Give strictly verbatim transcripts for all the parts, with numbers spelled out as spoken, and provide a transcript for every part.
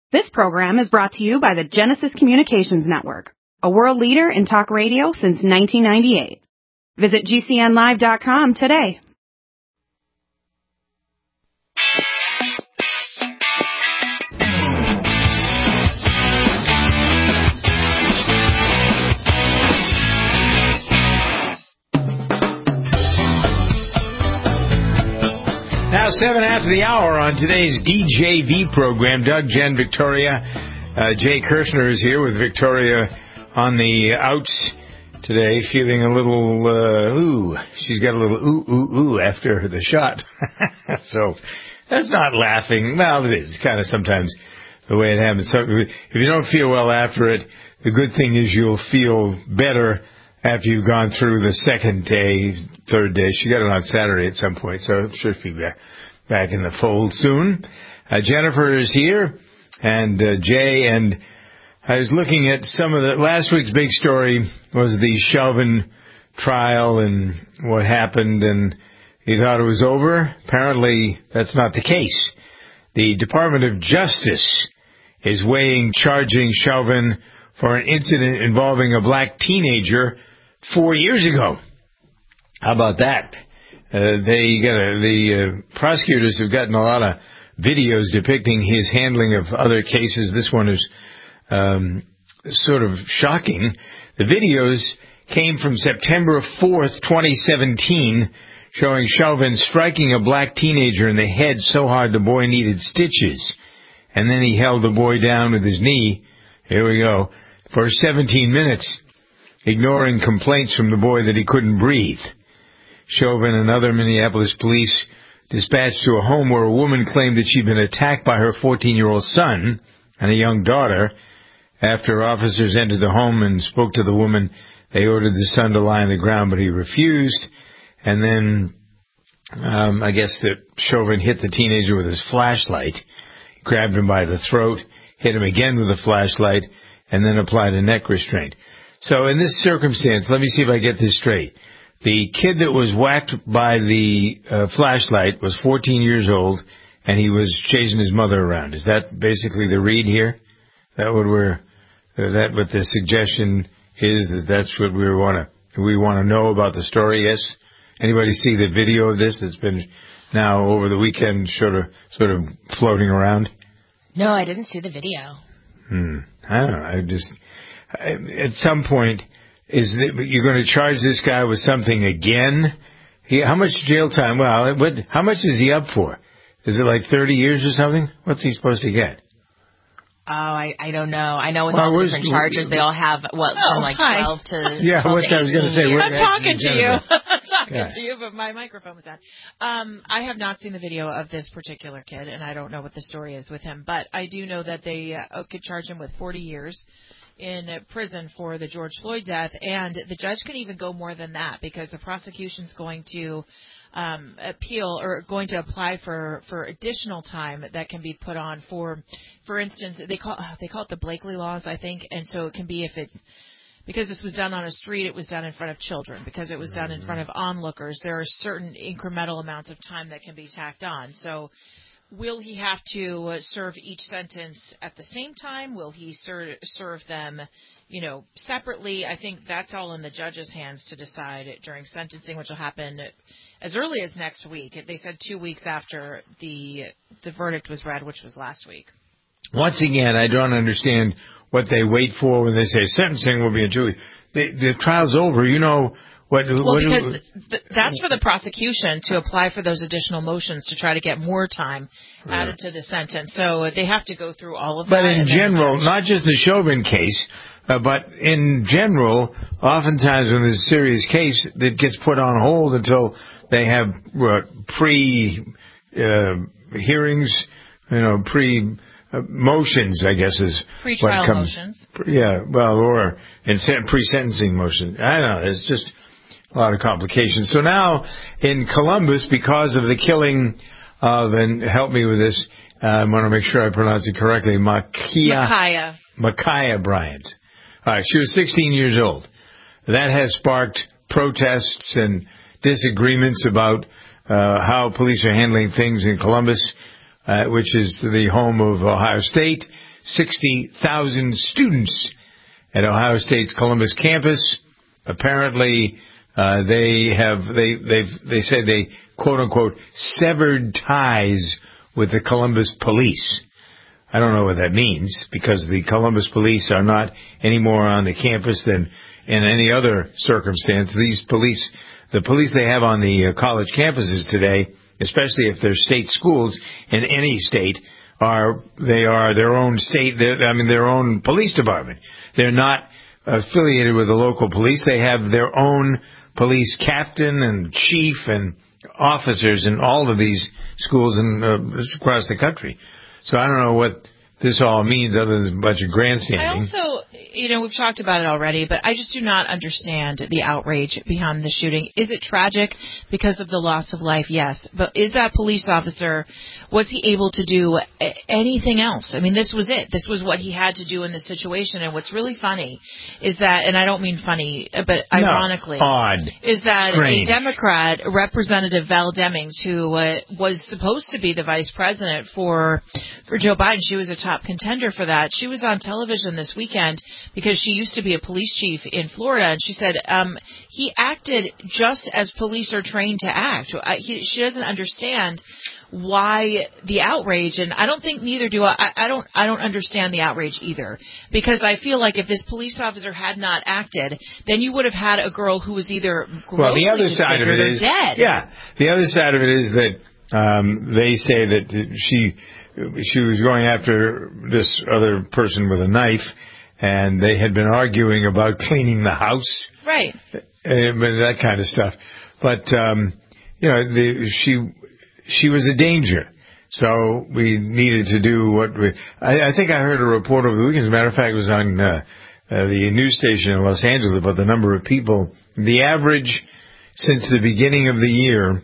This program is brought to you by the Genesis Communications Network, a world leader in talk radio since nineteen ninety-eight. Visit G C N live dot com today. Now, seven after the hour on today's D J V program. Doug, Jen, Victoria. Uh, Jay Kirshner is here with Victoria on the outs today, feeling a little, uh, ooh, she's got a little ooh, ooh, ooh after the shot. So, that's not laughing. Well, it is kind of sometimes the way it happens. So, if you don't feel well after it, the good thing is you'll feel better after you've gone through the second day, third day. She got it on Saturday at some point, so I'm sure she'll be back, back in the fold soon. Uh, Jennifer is here, and uh, Jay, and I was looking at some of the, last week's big story was the Chauvin trial and what happened, and you thought it was over. Apparently, that's not the case. The Department of Justice is weighing charging Chauvin for an incident involving a black teenager four years ago. How about that? Uh, they got a, the uh, prosecutors have gotten a lot of videos depicting his handling of other cases. This one is um, sort of shocking. The videos came from September fourth, twenty seventeen, showing Chauvin striking a black teenager in the head so hard the boy needed stitches. And then he held the boy down with his knee. Here we go. For seventeen minutes, ignoring complaints from the boy that he couldn't breathe. Chauvin and other Minneapolis police dispatched to a home where a woman claimed that she'd been attacked by her fourteen-year-old son and a young daughter. After officers entered the home and spoke to the woman, they ordered the son to lie on the ground, but he refused. And then, um, I guess that Chauvin hit the teenager with his flashlight, grabbed him by the throat, hit him again with a flashlight, and then applied a neck restraint. So in this circumstance, let me see if I get this straight. The kid that was whacked by the uh, flashlight was fourteen years old, and he was chasing his mother around. Is that basically the read here? That what we're, uh, that what the suggestion is, that that's what we want to, we want to know about the story? Yes? Anybody see the video of this that's been now over the weekend sort of, sort of floating around? No, I didn't see the video. Hmm. I don't know. I just, I, at some point, is that you're going to charge this guy with something again? He, how much jail time? Well, what, how much is he up for? Is it like thirty years or something? What's he supposed to get? Oh, I, I don't know. I know with well, all the different charges, they all have, what, oh, from like hi. twelve to Yeah, twelve what to I was going to say. I'm talking to you. I'm talking yeah. to you, but my microphone was on. Um, I have not seen the video of this particular kid, and I don't know what the story is with him. But I do know that they uh, could charge him with forty years in prison for the George Floyd death, and the judge can even go more than that because the prosecution's going to um, appeal or going to apply for, for additional time that can be put on for, for instance, they call they call it the Blakely laws, I think, and so it can be if it's because this was done on a street, it was done in front of children. Because it was done in front of onlookers, there are certain incremental amounts of time that can be tacked on. So will he have to serve each sentence at the same time? Will he ser- serve them, you know, separately? I think that's all in the judge's hands to decide during sentencing, which will happen as early as next week. They said two weeks after the the verdict was read, which was last week. Once again, I don't understand what they wait for when they say sentencing will be in two weeks. The, the trial's over. You know what? Well, what because th- that's for the prosecution to apply for those additional motions to try to get more time right. added to the sentence. So they have to go through all of but that. But in general, not just the Chauvin case, uh, but in general, oftentimes when there's a serious case, it gets put on hold until they have uh, pre uh, hearings, you know, pre. Uh, motions, I guess, is pre-trial what comes. motions. Yeah, well, or in pre-sentencing motions. I don't know. It's just a lot of complications. So now in Columbus, because of the killing of, and help me with this, uh, I want to make sure I pronounce it correctly, Ma'Khia. Ma'Khia. Ma'Khia Bryant. All right, she was sixteen years old. That has sparked protests and disagreements about uh, how police are handling things in Columbus. Uh, which is the home of Ohio State. sixty thousand students at Ohio State's Columbus campus. Apparently, uh, they have they they've they say they quote unquote severed ties with the Columbus police. I don't know what that means, because the Columbus police are not any more on the campus than in any other circumstance. These police, the police they have on the uh, college campuses today, especially if they're state schools in any state, are they are their own state, I mean their own police department. They're not affiliated with the local police. They have their own police captain and chief and officers in all of these schools in, uh, across the country. So I don't know what this all means other than a bunch of grandstanding. I also, you know, we've talked about it already, but I just do not understand the outrage behind the shooting. Is it tragic because of the loss of life? Yes. But is that police officer, was he able to do anything else? I mean, this was it. This was what he had to do in this situation. And what's really funny is that, and I don't mean funny, but no, ironically, odd, is that strange. a Democrat, Representative Val Demings, who uh, was supposed to be the vice president for for Joe Biden, she was a top contender for that. She was on television this weekend because she used to be a police chief in Florida, and she said um, he acted just as police are trained to act. I, he, she doesn't understand why the outrage, and I don't think neither do I. I don't. I don't understand the outrage either, because I feel like if this police officer had not acted, then you would have had a girl who was either grossly well, the other side of it or is dead. Yeah, the other side of it is that um, they say that she. She was going after this other person with a knife, and they had been arguing about cleaning the house. Right. Uh, that kind of stuff. But, um, you know, the, she she was a danger. So we needed to do what we... I, I think I heard a report over the weekend. As a matter of fact, it was on uh, uh, the news station in Los Angeles about the number of people. The average since the beginning of the year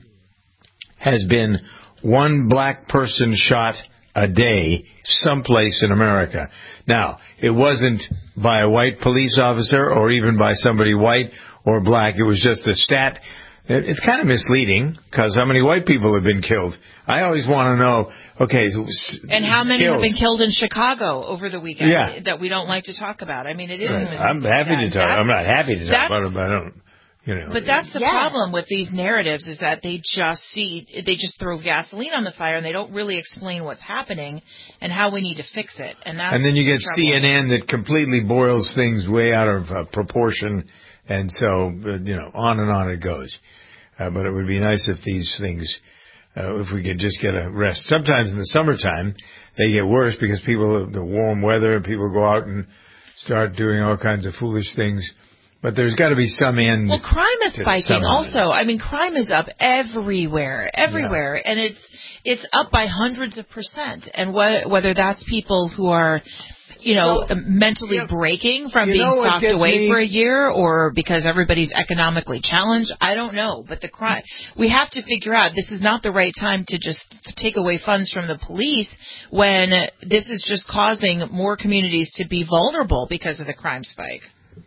has been one black person shot a day someplace in America. Now, it wasn't by a white police officer or even by somebody white or black. It was just a stat. It's kind of misleading, because how many white people have been killed? I always want to know, okay. And how many killed. have been killed in Chicago over the weekend yeah. that we don't like to talk about? I mean, it is right. misleading. I'm happy that, to talk. I'm not happy to talk about it, but I don't... You know, but that's the yeah. problem with these narratives, is that they just see, they just throw gasoline on the fire, and they don't really explain what's happening and how we need to fix it. And that's and then you get the C N N that completely boils things way out of uh, proportion, and so uh, you know, on and on it goes. Uh, but it would be nice if these things, uh, if we could just get a rest. Sometimes in the summertime they get worse because people, the warm weather, and people go out and start doing all kinds of foolish things. But there's got to be some end. Well, crime is spiking also. I mean, crime is up everywhere, everywhere. Yeah. And it's it's up by hundreds of percent. And wh- whether that's people who are, you know, so, mentally yeah, breaking from being socked away me? for a year, or because everybody's economically challenged, I don't know. But the crime, we have to figure out, this is not the right time to just take away funds from the police when this is just causing more communities to be vulnerable because of the crime spike.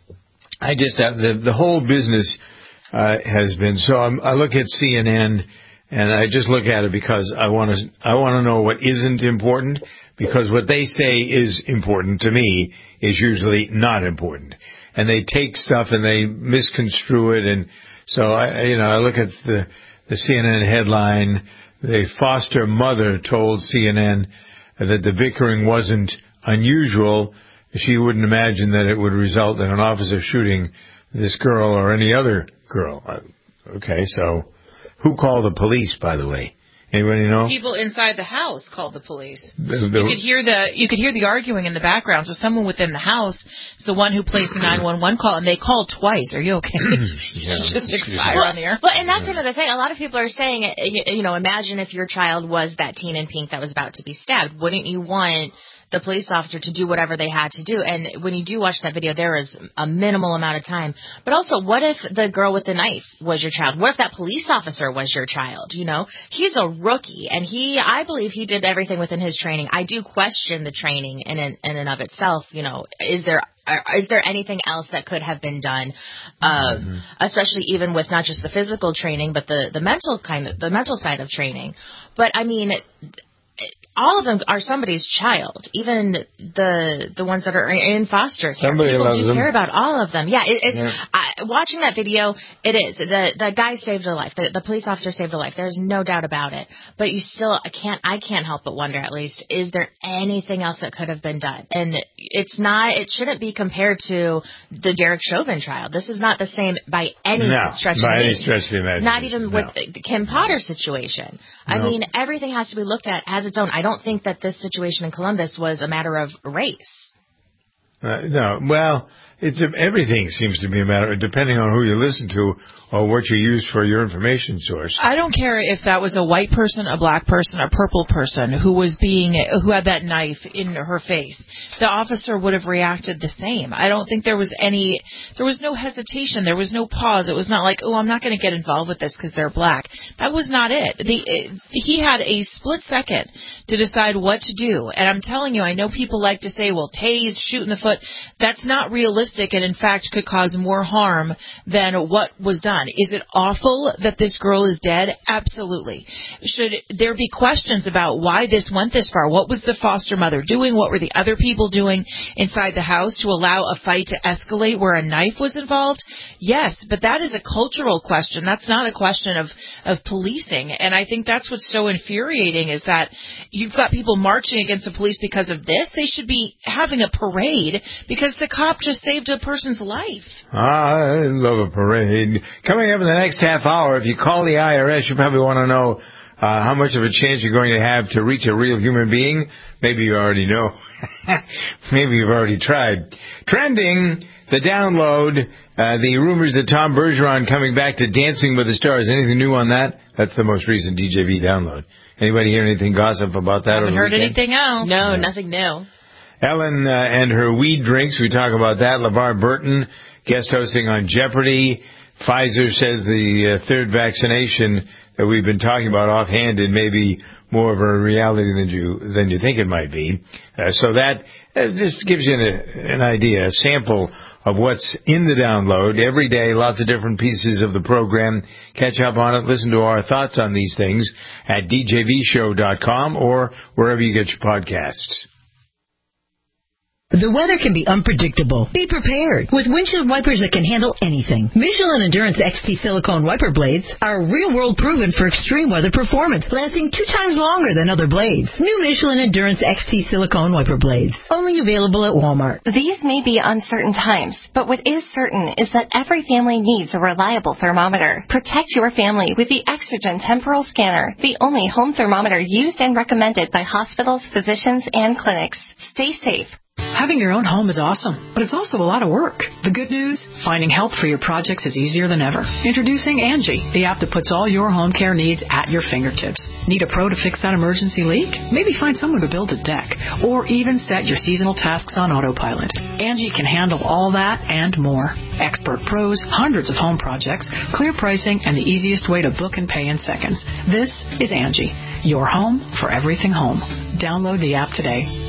I just have the the whole business uh, has been so. I'm, I look at C N N and I just look at it because I want to I want to know what isn't important, because what they say is important to me is usually not important, and they take stuff and they misconstrue it. And so I you know I look at the the C N N headline: the foster mother told C N N that the bickering wasn't unusual. She wouldn't imagine that it would result in an officer shooting this girl or any other girl. Okay, so who called the police, by the way? Anybody know? People inside the house called the police. The, the, you could hear the you could hear the arguing in the background. So someone within the house is the one who placed the nine one one call, and they called twice. Are you okay? yeah, just expire well, on the air. Well, and that's another thing. A lot of people are saying, you know, imagine if your child was that teen in pink that was about to be stabbed. Wouldn't you want the police officer to do whatever they had to do? And when you do watch that video, there is a minimal amount of time. But also, what if the girl with the knife was your child? What if that police officer was your child? You know, he's a rookie, and he, I believe he did everything within his training. I do question the training in and, in and of itself. You know, is there is there anything else that could have been done? Um, mm-hmm. Especially even with not just the physical training, but the, the mental kind of the mental side of training. But I mean, all of them are somebody's child, even the the ones that are in foster care. Somebody People loves do them. care about all of them. Yeah, it, it's Yeah. I, watching that video. It is the the guy saved a life. The, the police officer saved a life. There's no doubt about it. But you still, I can't I can't help but wonder. At least, is there anything else that could have been done? And it's not. It shouldn't be compared to the Derek Chauvin trial. This is not the same by any No, stretch of by the any stretch of the imagination. Not even No. with the, the Kim Potter situation. I No. mean, everything has to be looked at as its own. I don't think that this situation in Columbus was a matter of race. Uh, no, well, it's a, everything seems to be a matter, depending on who you listen to or what you use for your information source. I don't care if that was a white person, a black person, a purple person who was being, who had that knife in her face. The officer would have reacted the same. I don't think there was any, there was no hesitation. There was no pause. It was not like, oh, I'm not going to get involved with this because they're black. That was not it. The, he had a split second to decide what to do. And I'm telling you, I know people like to say, well, tase, shoot in the foot. That's not realistic and, in fact, could cause more harm than what was done. Is it awful that this girl is dead? Absolutely. Should there be questions about why this went this far? What was the foster mother doing? What were the other people doing inside the house to allow a fight to escalate where a knife was involved? Yes, but that is a cultural question. That's not a question of, of policing. And I think that's what's so infuriating is that you've got people marching against the police because of this. They should be having a parade because the cop just saved a person's life. I love a parade. Coming up in the next half hour, if you call the I R S, you probably want to know uh, how much of a chance you're going to have to reach a real human being. Maybe you already know. Maybe you've already tried. Trending, the download, uh, the rumors that Tom Bergeron coming back to Dancing with the Stars. Anything new on that? That's the most recent D J V download. Anybody hear anything gossip about that? Haven't heard anything else. No, No. nothing new. Ellen uh, and her weed drinks, we talk about that. LeVar Burton, guest hosting on Jeopardy. Pfizer says the uh, third vaccination that we've been talking about offhanded may be more of a reality than you than you think it might be. Uh, so that uh, just gives you an, an idea, a sample of what's in the download. Every day, lots of different pieces of the program. Catch up on it. Listen to our thoughts on these things at d j v show dot com or wherever you get your podcasts. The weather can be unpredictable. Be prepared with windshield wipers that can handle anything. Michelin Endurance X T silicone wiper blades are real-world proven for extreme weather performance, lasting two times longer than other blades. New Michelin Endurance X T silicone wiper blades, only available at Walmart. These may be uncertain times, but what is certain is that every family needs a reliable thermometer. Protect your family with the Exergen Temporal Scanner, the only home thermometer used and recommended by hospitals, physicians, and clinics. Stay safe. Having your own home is awesome, but it's also a lot of work. The good news? Finding help for your projects is easier than ever. Introducing Angie, the app that puts all your home care needs at your fingertips. Need a pro to fix that emergency leak? Maybe find someone to build a deck, or even set your seasonal tasks on autopilot. Angie can handle all that and more. Expert pros, hundreds of home projects, clear pricing, and the easiest way to book and pay in seconds. This is Angie, your home for everything home. Download the app today.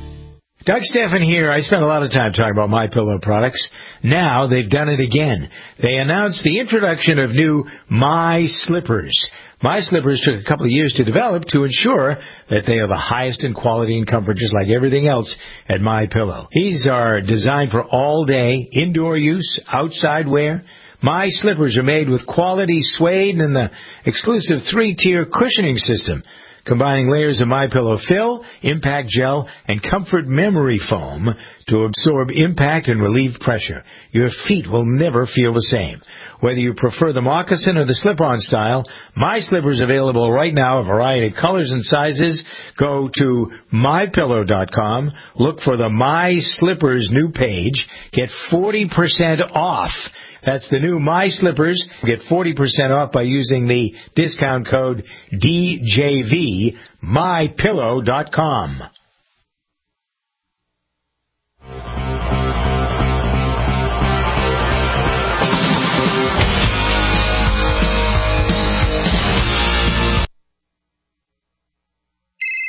Doug Stephan here. I spent a lot of time talking about MyPillow products. Now they've done it again. They announced the introduction of new My Slippers. My Slippers took a couple of years to develop to ensure that they are the highest in quality and comfort, just like everything else at MyPillow. These are designed for all-day indoor use, outside wear. My Slippers are made with quality suede and the exclusive three-tier cushioning system, combining layers of MyPillow fill, impact gel, and comfort memory foam to absorb impact and relieve pressure. Your feet will never feel the same. Whether you prefer the moccasin or the slip-on style, My Slippers available right now, a variety of colors and sizes. Go to my pillow dot com, look for the My Slippers new page, get forty percent off. That's the new My Slippers. Get forty percent off by using the discount code D J V, my pillow dot com. Hello?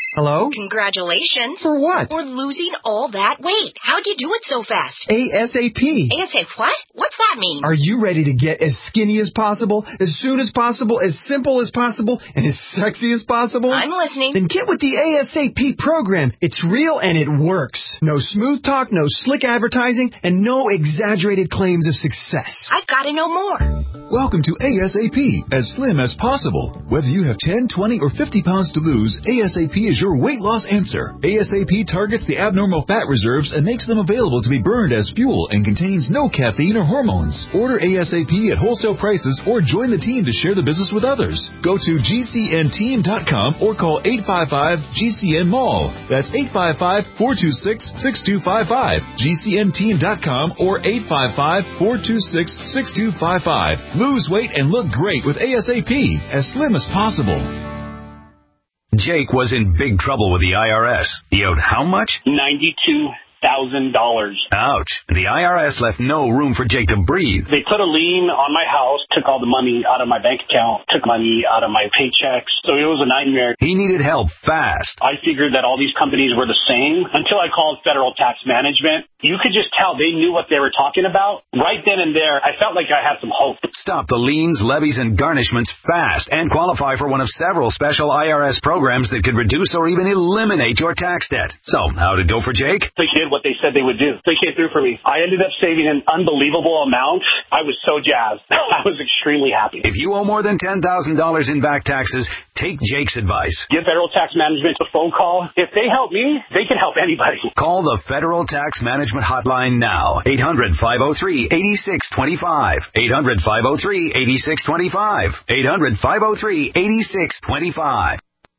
Congratulations. For what? For losing all that weight. How'd you do it so fast? ASAP. ASAP what? What's that mean? Are you ready to get as skinny as possible, as soon as possible, as simple as possible, and as sexy as possible? I'm listening. Then get with the ASAP program. It's real and it works. No smooth talk, no slick advertising, and no exaggerated claims of success. I've got to know more. Welcome to ASAP, as slim as possible. Whether you have ten, twenty, or fifty pounds to lose, ASAP is your weight loss answer. ASAP targets the abnormal fat reserves and makes them available to be burned as fuel and contains no caffeine or hormones. Order ASAP at wholesale prices or join the team to share the business with others. Go to G C N team dot com or call eight five five G C N mall. That's eight five five, four two six, six two five five. G C N team dot com or eight five five, four two six, six two five five. Lose weight and look great with ASAP, as slim as possible. Jake was in big trouble with the I R S. He owed how much? ninety-two thousand dollars. Ouch. The I R S left no room for Jake to breathe. They put a lien on my house, took all the money out of my bank account, took money out of my paychecks. So it was a nightmare. He needed help fast. I figured that all these companies were the same until I called Federal Tax Management. You could just tell they knew what they were talking about. Right then and there, I felt like I had some hope. Stop the liens, levies, and garnishments fast and qualify for one of several special I R S programs that could reduce or even eliminate your tax debt. So, how'd it go for Jake? They did what they said they would do. They came through for me. I ended up saving an unbelievable amount. I was so jazzed. I was extremely happy. If you owe more than ten thousand dollars in back taxes, take Jake's advice. Give Federal Tax Management a phone call. If they help me, they can help anybody. Call the Federal Tax Management Hotline now. eight hundred, five oh three, eight six two five. eight hundred, five oh three, eight six two five. eight hundred, five oh three, eight six two five.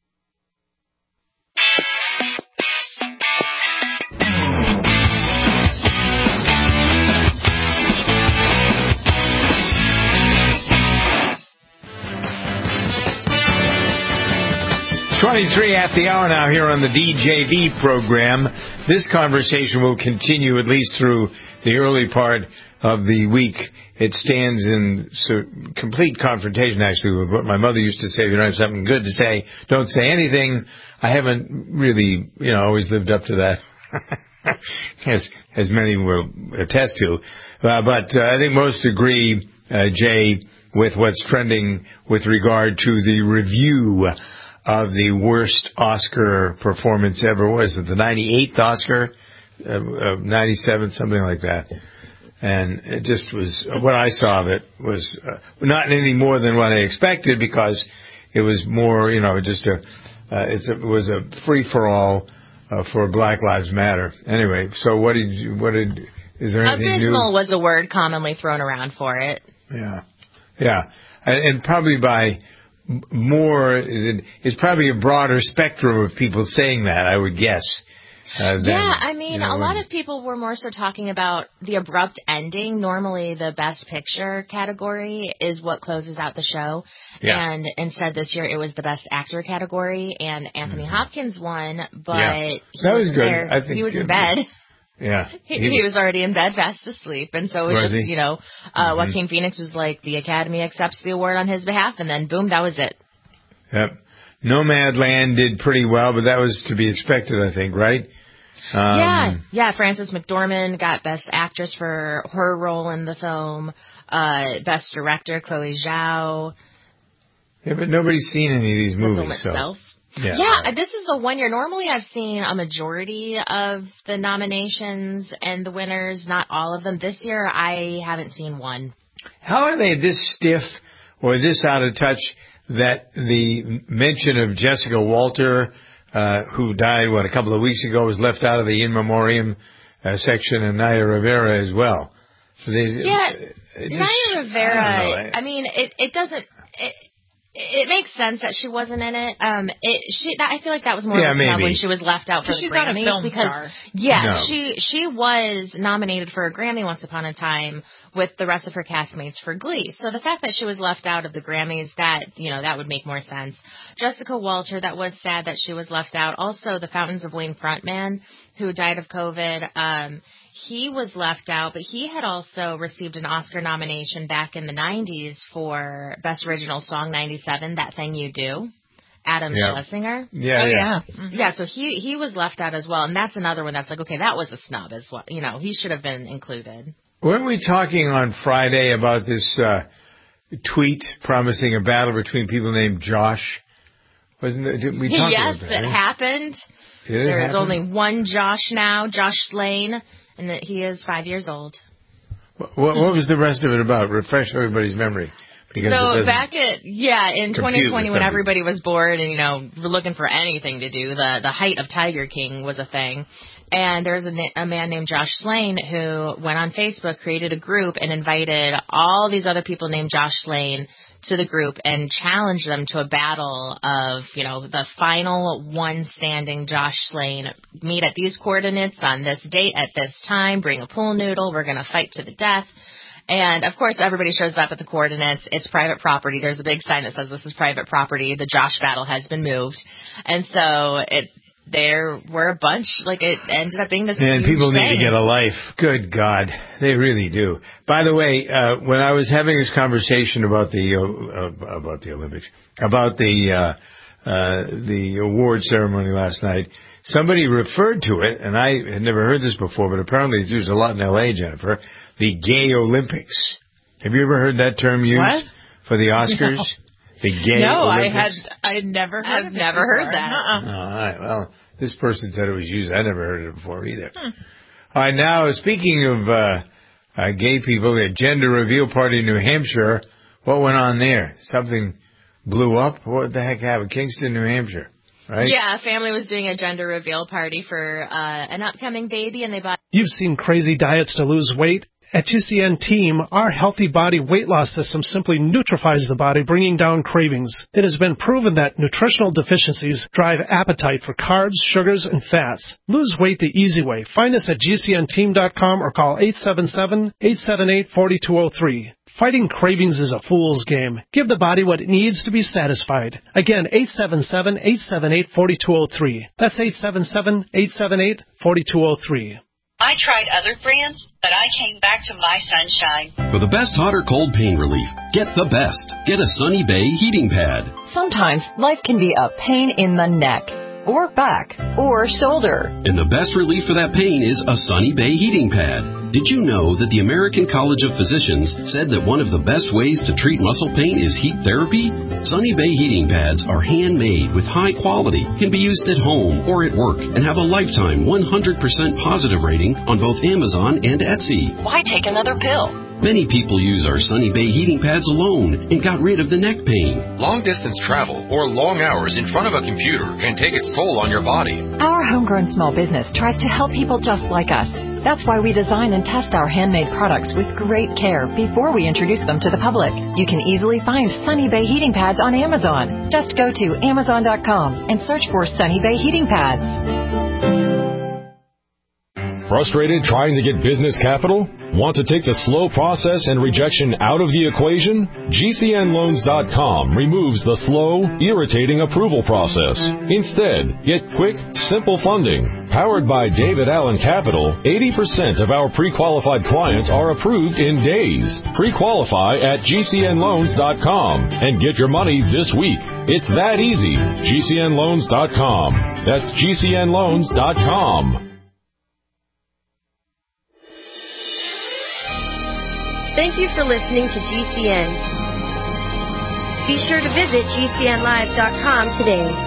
twenty-three at the hour now here on the D J V program. This conversation will continue at least through the early part of the week. It stands in so, complete confrontation, actually, with what my mother used to say. If you don't have something good to say, don't say anything. I haven't really, you know, always lived up to that, as, as many will attest to. Uh, but uh, I think most agree, uh, Jay, with what's trending with regard to the review of the worst Oscar performance ever. Was it the ninety-eighth Oscar? Uh, uh, ninety-seventh, something like that. And it just was, what I saw of it was uh, not anything more than what I expected, because it was more, you know, just a, uh, it's a, it was a free-for-all uh, for Black Lives Matter. Anyway, so what did you, what did, is there anything new? Abysmal was a word commonly thrown around for it. Yeah. Yeah. And, and probably by more, it's probably a broader spectrum of people saying that, I would guess. Uh, than, yeah, I mean, you know, a lot of people were more so talking about the abrupt ending. Normally, the Best Picture category is what closes out the show. Yeah. And instead, this year, it was the Best Actor category, and Anthony mm-hmm. Hopkins won, but yeah. he that was good. There. I think he was in bed. Yeah. He, he was already in bed, fast asleep. And so it was, was just, he? you know, uh, mm-hmm. Joaquin Phoenix was like, the Academy accepts the award on his behalf, and then boom, that was it. Yep. Nomadland did pretty well, but that was to be expected, I think, right? Um, yeah, yeah. Frances McDormand got Best Actress for her role in the film. Uh, Best Director, Chloe Zhao. Yeah, but nobody's seen any of these movies. The film so. itself. Yeah, yeah right. This is the one year. Normally I've seen a majority of the nominations and the winners, not all of them. This year I haven't seen one. How are they this stiff or this out of touch that the mention of Jessica Walter, uh, who died, what, a couple of weeks ago, was left out of the in memoriam uh, section, and Naya Rivera as well? So they, yeah, just, Naya Rivera, I, I, I mean, it, it doesn't... It, It makes sense that she wasn't in it. Um, it she I feel like that was more yeah, of a snub maybe. when she was left out for the she's Grammys. Not a film because star. yeah, no. she she was nominated for a Grammy once upon a time with the rest of her castmates for Glee. So the fact that she was left out of the Grammys, that you know that would make more sense. Jessica Walter, that was sad that she was left out. Also, the Fountains of Wayne frontman who died of COVID. Um, He was left out, but he had also received an Oscar nomination back in the nineties for Best Original Song, ninety-seven, That Thing You Do. Adam Yeah. Schlesinger. Yeah, oh, yeah. yeah. Yeah, so he he was left out as well, and that's another one that's like, okay, that was a snub as well. You know, he should have been included. Weren't we talking on Friday about this uh, tweet promising a battle between people named Josh? Wasn't it? Did we talk yes, about that? it happened. Did it There is happen? only one Josh now, Josh Slane, and that he is five years old. What, what was the rest of it about? Refresh everybody's memory. Because it So doesn't back at yeah in compute twenty twenty with when something. everybody was bored and you know were looking for anything to do, the the height of Tiger King was a thing, and there was a, na- a man named Josh Slane who went on Facebook, created a group, and invited all these other people named Josh Slane to the group and challenged them to a battle of you know the final one standing Josh Slane, meet at these coordinates on this date at this time, bring a pool noodle, we're gonna fight to the death. And, of course, everybody shows up at the coordinates. It's private property. There's a big sign that says this is private property. The Josh battle has been moved. And so it there were a bunch, like it ended up being this And huge people thing. need to get a life. Good God. They really do. By the way, uh, when I was having this conversation about the uh, about the Olympics, about the uh, uh, the award ceremony last night, somebody referred to it, and I had never heard this before, but apparently it's used a lot in L A, Jennifer, the Gay Olympics. Have you ever heard that term used What? for the Oscars? No. The Gay no, Olympics? I had I had never heard I've of it never before. heard that. Uh-uh. Oh, all right. Well, this person said it was used. I never heard of it before either. Hmm. All right. Now, speaking of uh, uh, gay people, the gender reveal party in New Hampshire, what went on there? Something blew up? What the heck happened? Kingston, New Hampshire, right? Yeah, a family was doing a gender reveal party for uh, an upcoming baby, and they bought... You've seen crazy diets to lose weight. At G C N Team, our Healthy Body weight loss system simply neutralizes the body, bringing down cravings. It has been proven that nutritional deficiencies drive appetite for carbs, sugars, and fats. Lose weight the easy way. Find us at G C N team dot com or call eight seven seven, eight seven eight, four two zero three. Fighting cravings is a fool's game. Give the body what it needs to be satisfied. Again, eight seven seven, eight seven eight, four two zero three. That's eight seven seven, eight seven eight, four two zero three. I tried other brands, but I came back to My Sunshine. For the best hot or cold pain relief, get the best. Get a Sunny Bay heating pad. Sometimes life can be a pain in the neck, or back, or shoulder. And the best relief for that pain is a Sunny Bay heating pad. Did you know that the American College of Physicians said that one of the best ways to treat muscle pain is heat therapy? Sunny Bay heating pads are handmade with high quality, can be used at home or at work, and have a lifetime one hundred percent positive rating on both Amazon and Etsy. Why take another pill? Many people use our Sunny Bay heating pads alone and got rid of the neck pain. Long-distance travel or long hours in front of a computer can take its toll on your body. Our homegrown small business tries to help people just like us. That's why we design and test our handmade products with great care before we introduce them to the public. You can easily find Sunny Bay heating pads on Amazon. Just go to amazon dot com and search for Sunny Bay heating pads. Frustrated trying to get business capital? Want to take the slow process and rejection out of the equation? G C N loans dot com removes the slow, irritating approval process. Instead, get quick, simple funding. Powered by David Allen Capital, eighty percent of our pre-qualified clients are approved in days. Pre-qualify at G C N loans dot com and get your money this week. It's that easy. G C N loans dot com. That's G C N loans dot com. Thank you for listening to G C N. Be sure to visit G C N live dot com today.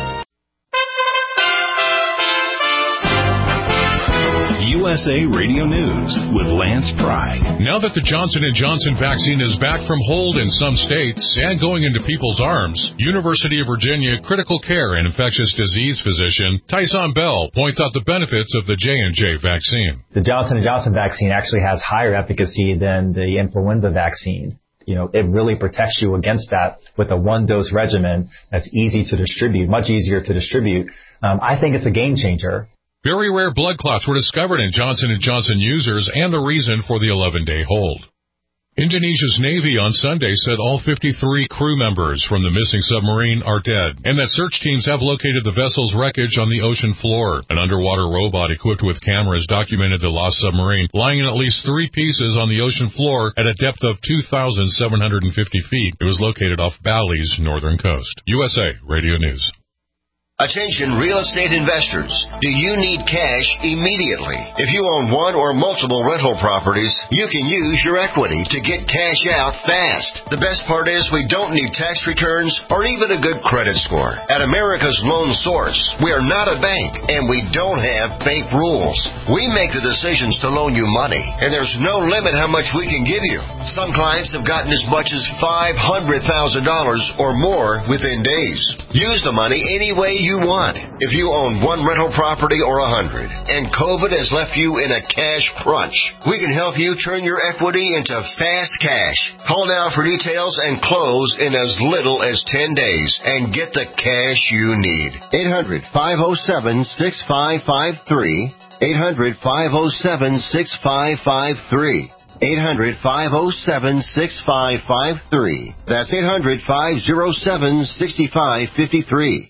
U S A Radio News with Lance Pry. Now that the Johnson and Johnson vaccine is back from hold in some states and going into people's arms, University of Virginia critical care and infectious disease physician Tyson Bell points out the benefits of the J and J vaccine. The Johnson and Johnson vaccine actually has higher efficacy than the influenza vaccine. You know, it really protects you against that with a one-dose regimen that's easy to distribute, much easier to distribute. Um, I think it's a game changer. Very rare blood clots were discovered in Johnson and Johnson users and the reason for the eleven-day hold. Indonesia's Navy on Sunday said all fifty-three crew members from the missing submarine are dead, and that search teams have located the vessel's wreckage on the ocean floor. An underwater robot equipped with cameras documented the lost submarine lying in at least three pieces on the ocean floor at a depth of two thousand seven hundred fifty feet. It was located off Bali's northern coast. U S A Radio News. Attention real estate investors. Do you need cash immediately? If you own one or multiple rental properties, you can use your equity to get cash out fast. The best part is we don't need tax returns or even a good credit score. At America's Loan Source, we are not a bank and we don't have fake rules. We make the decisions to loan you money, and there's no limit how much we can give you. Some clients have gotten as much as five hundred thousand dollars or more within days. Use the money any way you want. If you own one rental property or a hundred, and COVID has left you in a cash crunch, we can help you turn your equity into fast cash. Call now for details and close in as little as ten days and get the cash you need. eight hundred, five oh seven, six five five three. eight hundred, five oh seven, six five five three. eight hundred, five oh seven, six five five three. That's eight hundred, five oh seven, six five five three.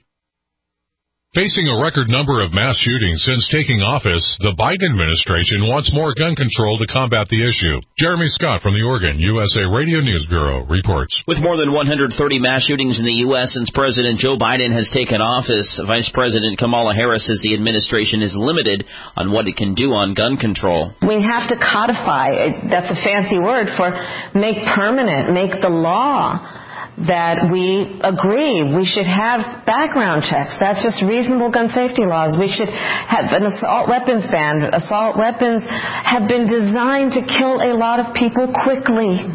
Facing a record number of mass shootings since taking office, the Biden administration wants more gun control to combat the issue. Jeremy Scott from the Oregon U S A Radio News Bureau reports. With more than one hundred thirty mass shootings in the U S since President Joe Biden has taken office, Vice President Kamala Harris says the administration is limited on what it can do on gun control. We have to codify, that's a fancy word for make permanent, make the law that we agree we should have background checks. That's just reasonable gun safety laws. We should have an assault weapons ban. Assault weapons have been designed to kill a lot of people quickly.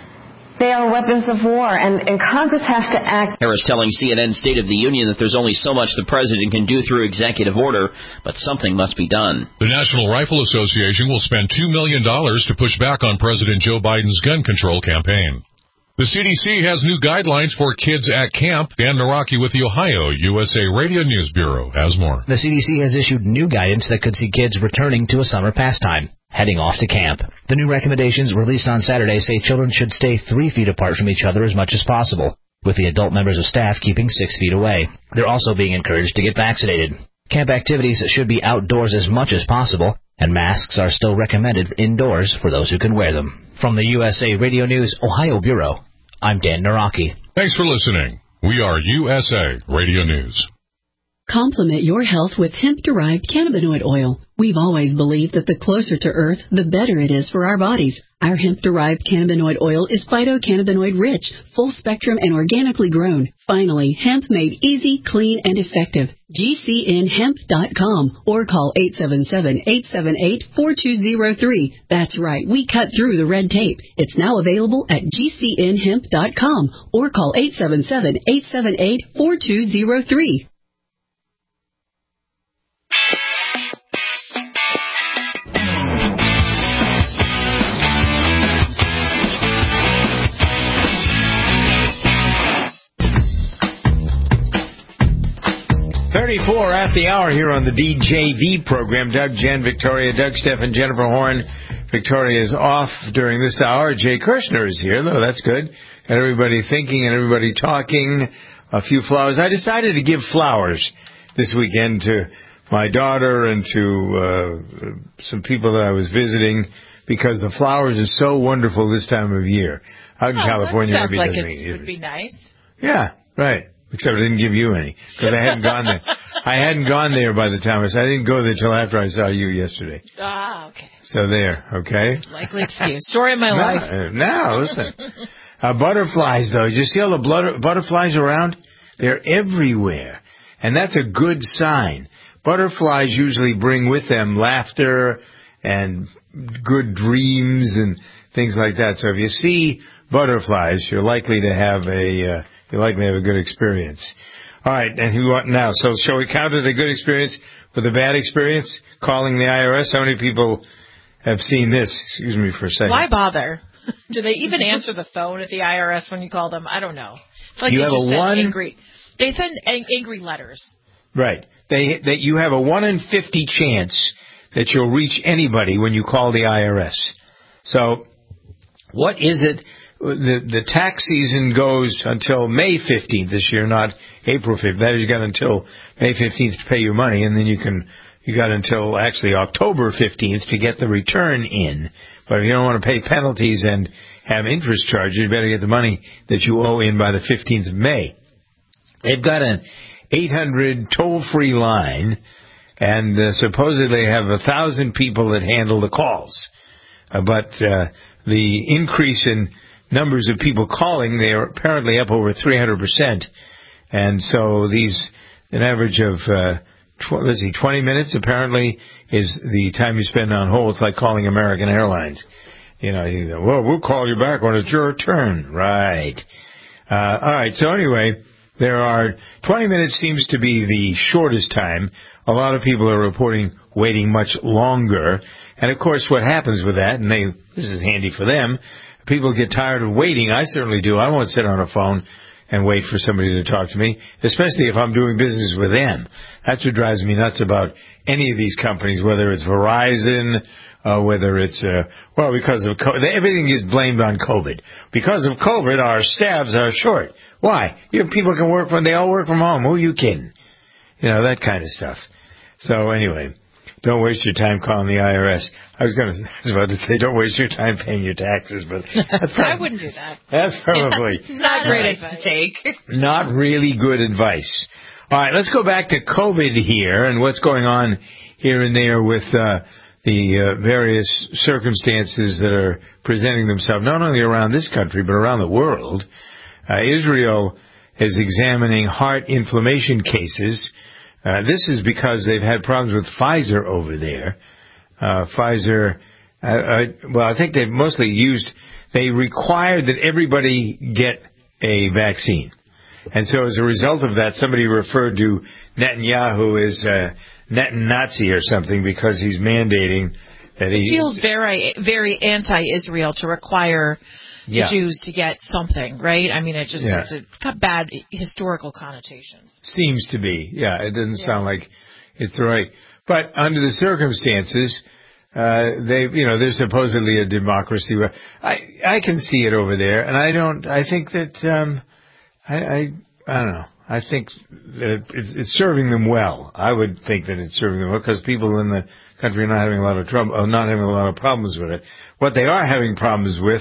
They are weapons of war, and, and Congress has to act. Harris telling C N N State of the Union that there's only so much the president can do through executive order, but something must be done. The National Rifle Association will spend two million dollars to push back on President Joe Biden's gun control campaign. The C D C has new guidelines for kids at camp. Dan Naraki with the Ohio U S A Radio News Bureau has more. The C D C has issued new guidance that could see kids returning to a summer pastime, heading off to camp. The new recommendations released on Saturday say children should stay three feet apart from each other as much as possible, with the adult members of staff keeping six feet away. They're also being encouraged to get vaccinated. Camp activities should be outdoors as much as possible, and masks are still recommended indoors for those who can wear them. From the U S A Radio News Ohio Bureau, I'm Dan Naraki. Thanks for listening. We are U S A Radio News. Complement your health with hemp-derived cannabinoid oil. We've always believed that the closer to Earth, the better it is for our bodies. Our hemp-derived cannabinoid oil is phytocannabinoid-rich, full-spectrum, and organically grown. Finally, hemp made easy, clean, and effective. G C N hemp dot com or call eight seven seven, eight seven eight, four two zero three. That's right, we cut through the red tape. It's now available at G C N hemp dot com or call eight seven seven, eight seven eight, four two zero three. thirty-four at the hour here on the D J V program. Doug, Jen, Victoria, Doug, Stephen, Jennifer Horn. Victoria is off during this hour. Jay Kirshner is here, though. That's good. Got everybody thinking and everybody talking. A few flowers. I decided to give flowers this weekend to my daughter and to uh, some people that I was visiting because the flowers are so wonderful this time of year. Out in oh, California, that sounds maybe like doesn't it mean would be nice. Yeah, right. Except I didn't give you any because I hadn't gone there. I hadn't gone there by the time I said I didn't go there till after I saw you yesterday. Ah, okay. So there, okay. Likely excuse. Story of my now, life. Uh, now, listen. Uh, butterflies, though. Did you see all the butter- butterflies around? They're everywhere, and that's a good sign. Butterflies usually bring with them laughter and good dreams and things like that. So if you see butterflies, you're likely to have a uh, you're likely to have a good experience. All right, and who now? So shall we counter the good experience with a bad experience? Calling the I R S. How many people have seen this? Excuse me for a second. Why bother? Do they even answer the phone at the I R S when you call them? I don't know. It's like you they have just a send one. Angry, they send ang- angry letters. Right. They that you have a one in fifty chance that you'll reach anybody when you call the I R S. So, what is it? The the tax season goes until May fifteenth this year, not April fifteenth. That you got until May fifteenth to pay your money, and then you can you got until actually October fifteenth to get the return in. But if you don't want to pay penalties and have interest charges, you better get the money that you owe in by the fifteenth of May. They've got an eight hundred toll-free line, and uh, supposedly have a thousand people that handle the calls. Uh, but uh, the increase in numbers of people calling, they are apparently up over three hundred percent. And so these, an average of, uh, tw- let's see, twenty minutes apparently is the time you spend on hold. It's like calling American Airlines. You know, you go, well, we'll call you back when it's your turn. Right. Uh, all right. So anyway, there are, twenty minutes seems to be the shortest time. A lot of people are reporting waiting much longer. And of course, what happens with that, and they, this is handy for them, people get tired of waiting. I certainly do. I won't sit on a phone and wait for somebody to talk to me, especially if I'm doing business with them. That's what drives me nuts about any of these companies, whether it's Verizon, uh, whether it's, uh, well, because of COVID. Everything is blamed on COVID. Because of COVID, our staffs are short. Why? You know, people can work from, they all work from home. Who are you kidding? You know, that kind of stuff. So anyway, don't waste your time calling the I R S. I was going to, I was about to say, don't waste your time paying your taxes, but that's probably, I wouldn't do that. That's probably not great advice to take. Not really good advice. All right, let's go back to COVID here and what's going on here and there with uh, the uh, various circumstances that are presenting themselves, not only around this country, but around the world. Uh, Israel is examining heart inflammation cases. Uh, this is because they've had problems with Pfizer over there. Uh, Pfizer, uh, uh, well, I think they've mostly used, they required that everybody get a vaccine. And so as a result of that, somebody referred to Netanyahu as uh, net Nazi or something because he's mandating that he... It feels very, very anti-Israel to require the yeah. Jews to get something, right? I mean, it just yeah. it's got bad historical connotations. Seems to be. Yeah, it doesn't yeah. sound like it's the right. But under the circumstances, uh, they, you know, there's supposedly a democracy. I, I can see it over there, and I don't, I think that, um, I, I, I don't know. I think that it's, it's serving them well. I would think that it's serving them well because people in the country are not having a lot of trouble, uh, not having a lot of problems with it. What they are having problems with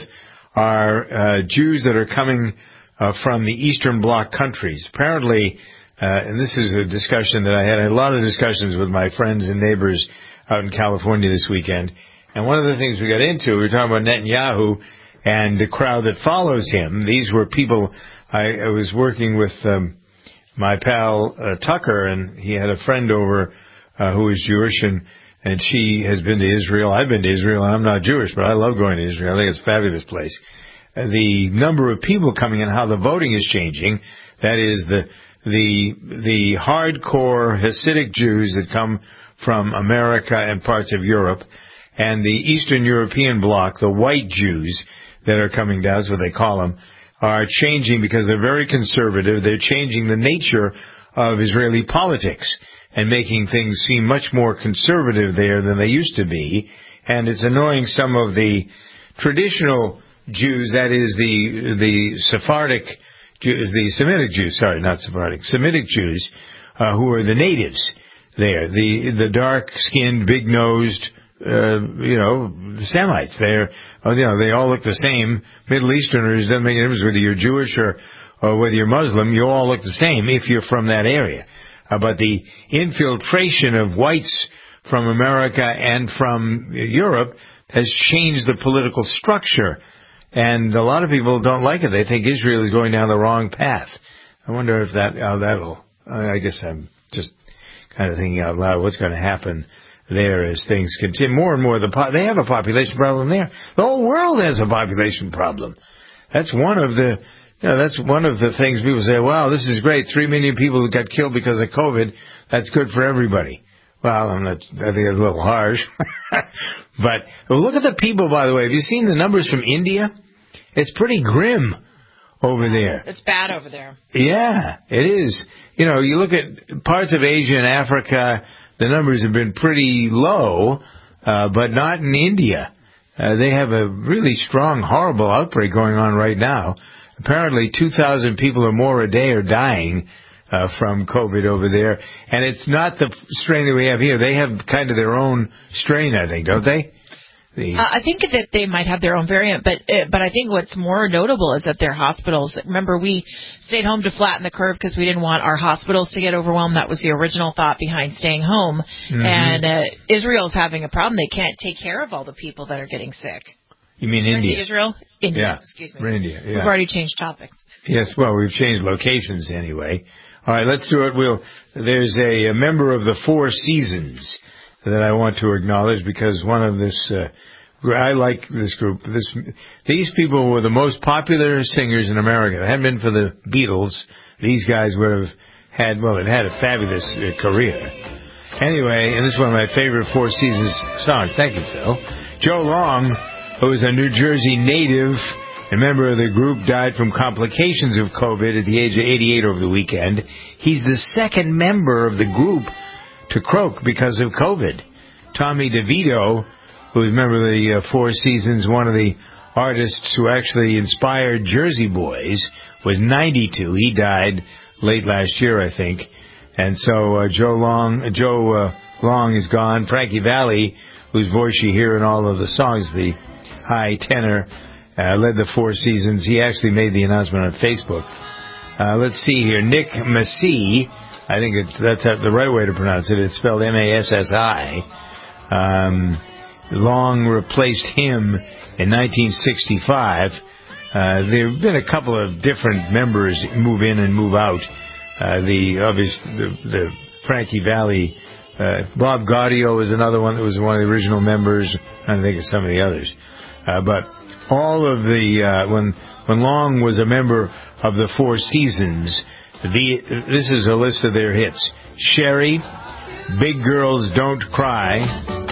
are uh, Jews that are coming uh, from the Eastern Bloc countries. Apparently, uh, and this is a discussion that I had, I had a lot of discussions with my friends and neighbors out in California this weekend. And one of the things we got into, we were talking about Netanyahu and the crowd that follows him. These were people, I, I was working with um, my pal uh, Tucker, and he had a friend over uh, who was Jewish, and And she has been to Israel. I've been to Israel, and I'm not Jewish, but I love going to Israel. I think it's a fabulous place. Uh, the number of people coming in, how the voting is changing, that is the the the hardcore Hasidic Jews that come from America and parts of Europe, and the Eastern European bloc, the white Jews that are coming down, that's what they call them, are changing because they're very conservative. They're changing the nature of Israeli politics and making things seem much more conservative there than they used to be. And it's annoying some of the traditional Jews, that is the the Sephardic Jews, the Semitic Jews, sorry, not Sephardic, Semitic Jews, uh, who are the natives there, the the dark-skinned, big-nosed, uh, you know, the Semites. They're, oh, you know, they all look the same. Middle Easterners, doesn't make any difference whether you're Jewish or, or whether you're Muslim, you all look the same if you're from that area. Uh, but the infiltration of whites from America and from Europe has changed the political structure. And a lot of people don't like it. They think Israel is going down the wrong path. I wonder if that, how that'll, I guess I'm just kind of thinking out loud what's going to happen there as things continue. More and more, the po- they have a population problem there. The whole world has a population problem. That's one of the, you know, that's one of the things people say, wow, this is great. Three million people got killed because of COVID. That's good for everybody. Well, I'm not, I think it's a little harsh. But look at the people, by the way. Have you seen the numbers from India? It's pretty grim over there. It's bad over there. Yeah, it is. You know, you look at parts of Asia and Africa, the numbers have been pretty low, uh, but not in India. Uh, they have a really strong, horrible outbreak going on right now. Apparently two thousand people or more a day are dying uh, from COVID over there. And it's not the strain that we have here. They have kind of their own strain, I think, don't they? The uh, I think that they might have their own variant, but uh, but I think what's more notable is that their hospitals. Remember, we stayed home to flatten the curve because we didn't want our hospitals to get overwhelmed. That was the original thought behind staying home. Mm-hmm. And uh, Israel's having a problem. They can't take care of all the people that are getting sick. You mean Where's India? Israel? India. Yeah. Excuse me. We're India. Yeah. We've already changed topics. Yes. Well, we've changed locations anyway. All right. Let's do it. We'll. There's a, a member of the Four Seasons that I want to acknowledge because one of this. Uh, I like this group. This, these people were the most popular singers in America. If it hadn't been for the Beatles, these guys would have had, well, it had a fabulous uh, career. Anyway, and this is one of my favorite Four Seasons songs. Thank you, Phil. Joe Long, who is a New Jersey native, a member of the group, died from complications of COVID at the age of eighty-eight over the weekend. He's the second member of the group to croak because of COVID. Tommy DeVito, who is a member of the uh, Four Seasons, one of the artists who actually inspired Jersey Boys, was ninety-two. He died late last year, I think. And so uh, Joe Long, uh, Joe uh, Long is gone. Frankie Valli, whose voice you hear in all of the songs, the high tenor, uh, led the Four Seasons. He actually made the announcement on Facebook. Uh, let's see here. Nick Massey, I think it's, that's the right way to pronounce it. It's spelled M A S S I. Um... Long replaced him in nineteen sixty-five. Uh, there have been a couple of different members move in and move out. Uh, the obvious, the, the Frankie Valli, uh, Bob Gaudio is another one that was one of the original members. I think of some of the others. Uh, but all of the uh, when when Long was a member of the Four Seasons, the this is a list of their hits: Sherry, Big Girls Don't Cry.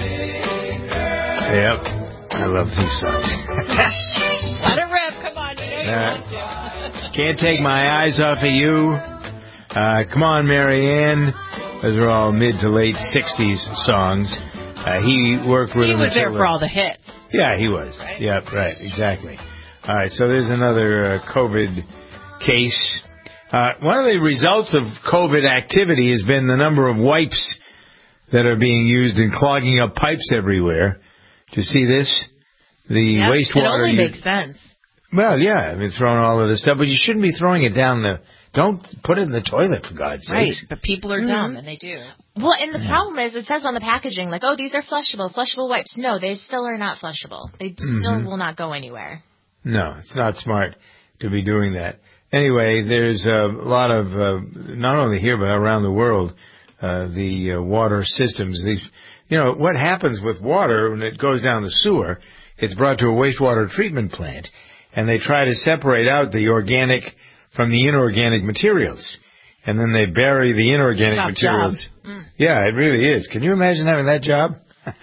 Yep, I love these songs. Let it rip, come on, you know you uh, want to. Can't Take My Eyes Off of You. Uh, Come On, Marianne. Those are all mid to late sixties songs. Uh, he worked with He them was there until for all the hits. Yeah, he was. Right? Yep, right, exactly. All right, so there's another uh, COVID case. Uh, one of the results of COVID activity has been the number of wipes that are being used in clogging up pipes everywhere. Do you see this? The yep, wastewater. It only you, makes sense. Well, yeah, I mean, throwing all of this stuff, but you shouldn't be throwing it down the. Don't put it in the toilet, for God's sake. Right, but people are mm-hmm. dumb, and they do. Well, and the mm. problem is, it says on the packaging, like, oh, these are flushable, flushable wipes. No, they still are not flushable. They mm-hmm. still will not go anywhere. No, it's not smart to be doing that. Anyway, there's a lot of, uh, not only here, but around the world, uh, the uh, water systems, these. You know, what happens with water when it goes down the sewer, it's brought to a wastewater treatment plant, and they try to separate out the organic from the inorganic materials. And then they bury the inorganic Top materials. Mm. Yeah, it really is. Can you imagine having that job?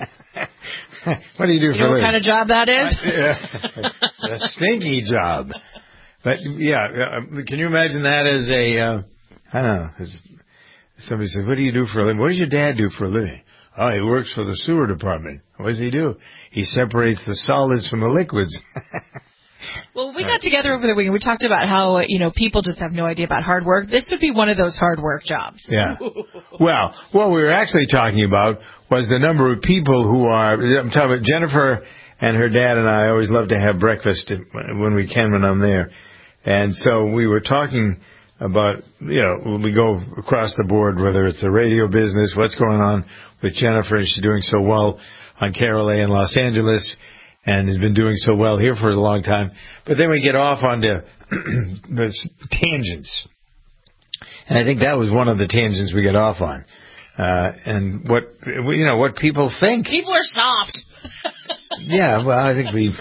What do you do you for know a living? what kind of job that is? Yeah. A stinky job. But, yeah, can you imagine that as a, uh, I don't know, as somebody says, what do you do for a living? What does your dad do for a living? Oh, he works for the sewer department. What does he do? He separates the solids from the liquids. Well, we got together over the weekend. We talked about how, you know, people just have no idea about hard work. This would be one of those hard work jobs. Yeah. Well, what we were actually talking about was the number of people who are, I'm talking about Jennifer and her dad and I always love to have breakfast when we can when I'm there. And so we were talking about, you know, we go across the board, whether it's the radio business, what's going on with Jennifer, and she's doing so well on Carol A in Los Angeles, and has been doing so well here for a long time. But then we get off onto the tangents. And I think that was one of the tangents we get off on. Uh, and what, you know, what people think. People are soft. Yeah, well, I think we...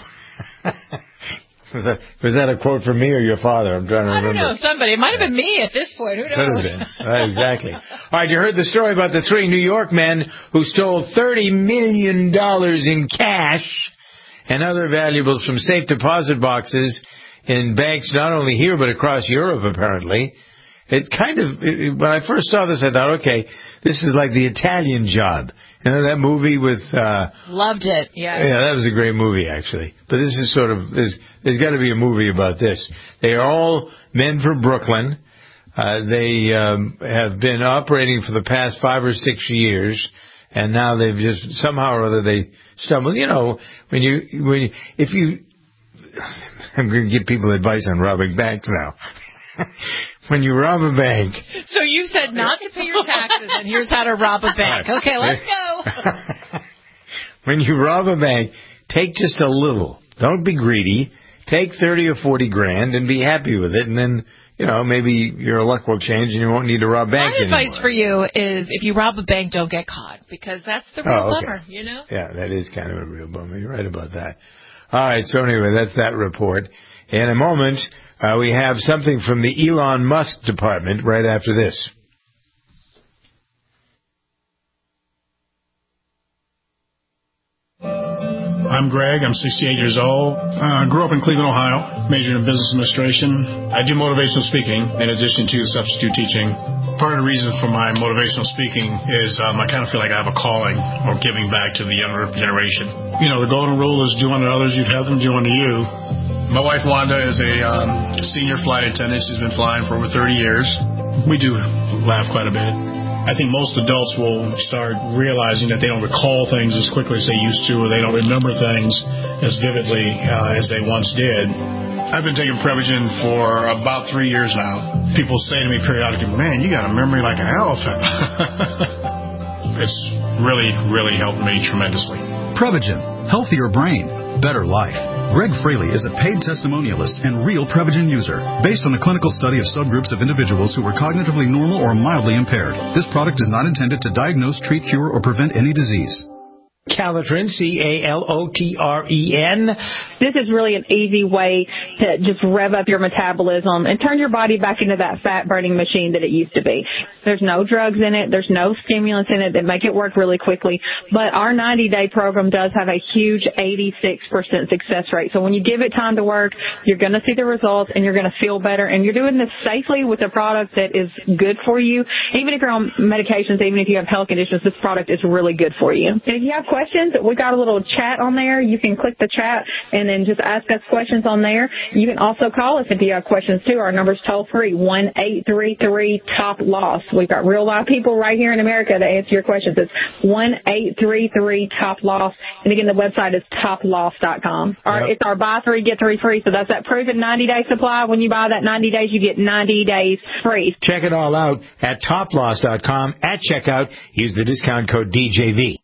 Was that, was that a quote from me or your father? I'm trying to remember. I don't know, somebody. It might have been me at this point. Who knows? Could have been. Right, exactly. All right, you heard the story about the three New York men who stole thirty million dollars in cash and other valuables from safe deposit boxes in banks not only here but across Europe, apparently. It kind of, it, when I first saw this, I thought, okay, this is like the Italian Job. You know that movie with... Uh, Loved it, yeah. Yeah, that was a great movie, actually. But this is sort of... There's, there's got to be a movie about this. They are all men from Brooklyn. Uh, they um, have been operating for the past five or six years and now they've just somehow or other they stumble. You know, when you when you, if you, I'm going to give people advice on robbing banks now. When you rob a bank. So you said not to pay your taxes, and here's how to rob a bank. Okay, let's go. When you rob a bank, take just a little. Don't be greedy. Take thirty or forty grand and be happy with it, and then, you know, maybe your luck will change and you won't need to rob banks anymore. My advice for you is if you rob a bank, don't get caught, because that's the real oh, okay. bummer, you know? Yeah, that is kind of a real bummer. You're right about that. All right, so anyway, that's that report. In a moment, uh, we have something from the Elon Musk department right after this. I'm Greg. I'm sixty-eight years old. I uh, grew up in Cleveland, Ohio, majored in business administration. I do motivational speaking in addition to substitute teaching. Part of the reason for my motivational speaking is um, I kind of feel like I have a calling or giving back to the younger generation. You know, the golden rule is do unto others, you'd have them do unto you. My wife, Wanda, is a um, senior flight attendant. She's been flying for over thirty years. We do laugh quite a bit. I think most adults will start realizing that they don't recall things as quickly as they used to, or they don't remember things as vividly uh, as they once did. I've been taking Prevagen for about three years now. People say to me periodically, man, you got a memory like an elephant. It's really, really helped me tremendously. Prevagen, healthier brain, better life. Greg Fraley is a paid testimonialist and real Prevagen user. Based on a clinical study of subgroups of individuals who were cognitively normal or mildly impaired, this product is not intended to diagnose, treat, cure, or prevent any disease. Calotren, C A L O T R E N. This is really an easy way to just rev up your metabolism and turn your body back into that fat-burning machine that it used to be. There's no drugs in it. There's no stimulants in it that make it work really quickly. But our ninety-day program does have a huge eighty-six percent success rate. So when you give it time to work, you're going to see the results and you're going to feel better. And you're doing this safely with a product that is good for you. Even if you're on medications, even if you have health conditions, this product is really good for you. And if you have questions, we got a little chat on there. You can click the chat and then just ask us questions on there. You can also call us if you have questions too. Our number's toll free, one eight three three top loss. We've got real live people right here in America to answer your questions. It's one eight three three top loss. And again, the website is top loss dot com. Our, yep. It's our buy three, get three free. So that's that proven ninety day supply. When you buy that ninety days, you get ninety days free. Check it all out at top loss dot com. At checkout, use the discount code D J V.